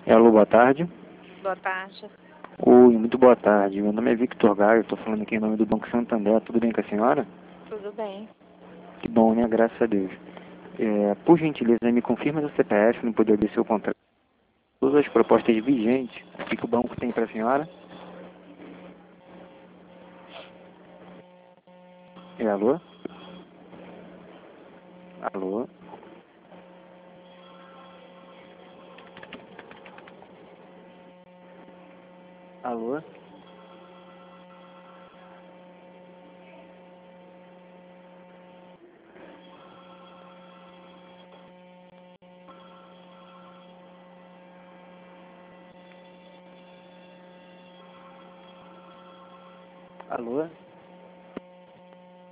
Alô, boa tarde. Boa tarde. Oi, muito boa tarde. Meu nome é Victor Gaio, estou falando aqui em nome do Banco Santander. Tudo bem com a senhora? Tudo bem? Que bom, né? Graças a Deus. Por gentileza, me confirma no CPF, no poder do seu contrato, todas as propostas vigentes que o banco tem para a senhora. Alô? Alô? Alô? Alô?